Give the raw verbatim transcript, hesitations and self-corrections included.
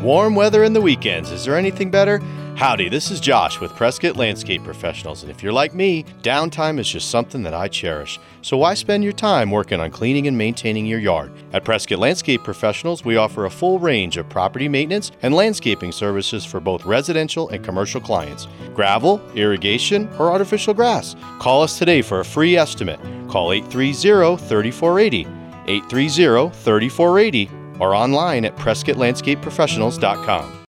Warm weather in the weekends. Is there anything better? Howdy, this is Josh with Prescott Landscape Professionals, and if you're like me, downtime is just something that I cherish. So why spend your time working on cleaning and maintaining your yard? At Prescott Landscape Professionals, we offer a full range of property maintenance and landscaping services for both residential and commercial clients. Gravel, irrigation, or artificial grass. Call us today for a free estimate. Call eight three zero, three four eight zero, eight three zero, three four eight zero, or online at prescott landscape professionals dot com.